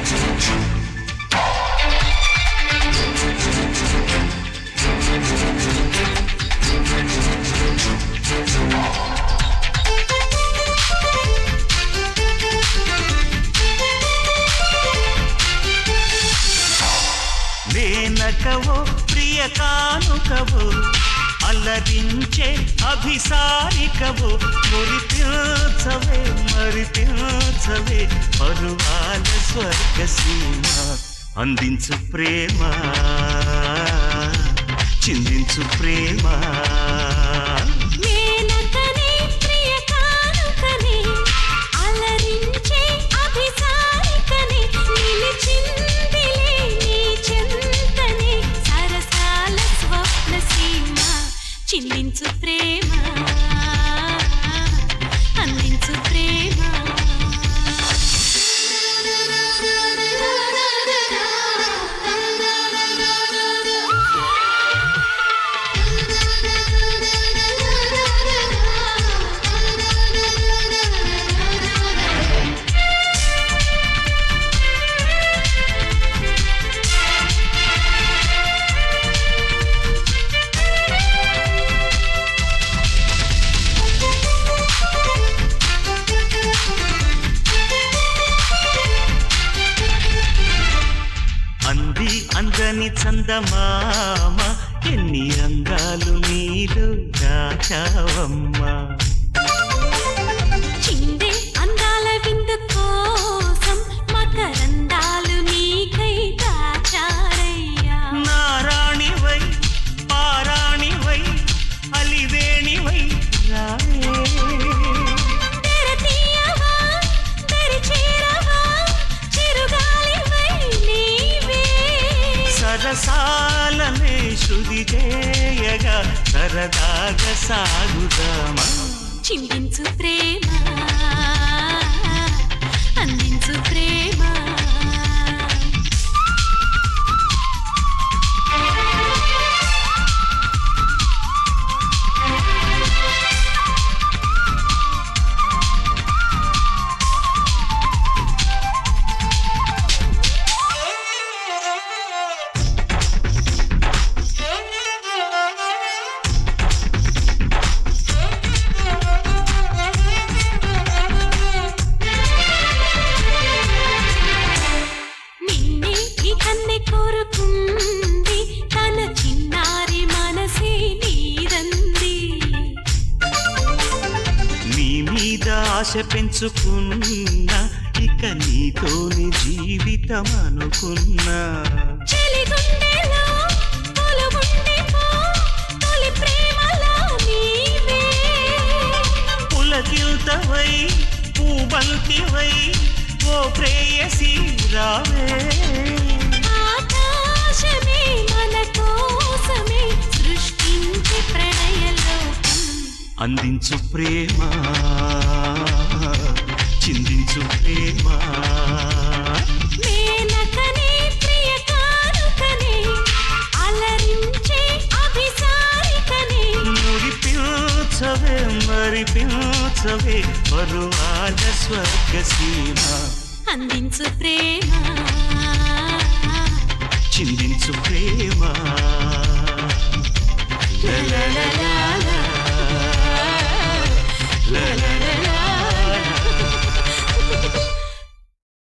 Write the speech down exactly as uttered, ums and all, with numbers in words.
మేనకవో ప్రియ కానుకవో అలరించే అభిసారికవో మురిపించవే మరిపించవే పరువాల స్వర్గసీమ అందించు ప్రేమ చిందించు ప్రేమ చిందించు ప్రేమ అందించు ప్రేమ అందని చందమామ ఎన్ని అందాలు నీలో దాచావమ్మా చిందే అందాల విందు కోసం మకరందాలు నీకై దాచారయ్యా నారాణివై పారాణివై అలివేణివై రావే సరసాలనే శృతి చేయగా సరదాగా సాగుదామా చిందించు ప్రేమ అందించు ప్రేమ కోరుకుంది తన చిన్నారి మనసే నీదంది నీ మీద ఆశ పెంచుకున్నా ఇక నీతోని జీవితం అనుకున్నా చెలిగుండెలో కొలువుండిపో తొలి ప్రేమలో నీవే పులకిల్తవై పూబంతివై ఓ ప్రేయసి రావే ఆకాశమే మన కోసమే సృష్టించి ప్రణయలోకం అందించు ప్రేమ చిందించు ప్రేమ మేనకనే ప్రియ కానుకనే అలరించే అభిసారికనే మురిపించవే మరిపించవే పరువాల స్వర్గసీమ అందించు ప్రేమ చిందించు ప్రేమ లా లా లా లా